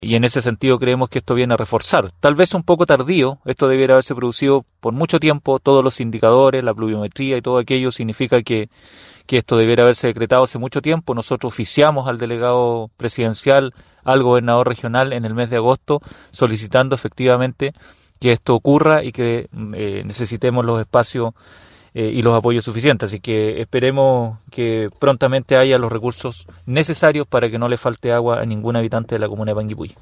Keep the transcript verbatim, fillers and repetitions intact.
y en ese sentido creemos que esto viene a reforzar. Tal vez un poco tardío, esto debiera haberse producido por mucho tiempo, todos los indicadores, la pluviometría y todo aquello significa que, que esto debiera haberse decretado hace mucho tiempo. Nosotros oficiamos al delegado presidencial, al gobernador regional en el mes de agosto, solicitando efectivamente que esto ocurra y que eh, necesitemos los espacios eh, y los apoyos suficientes. Así que esperemos que prontamente haya los recursos necesarios para que no le falte agua a ningún habitante de la comuna de Panguipulli.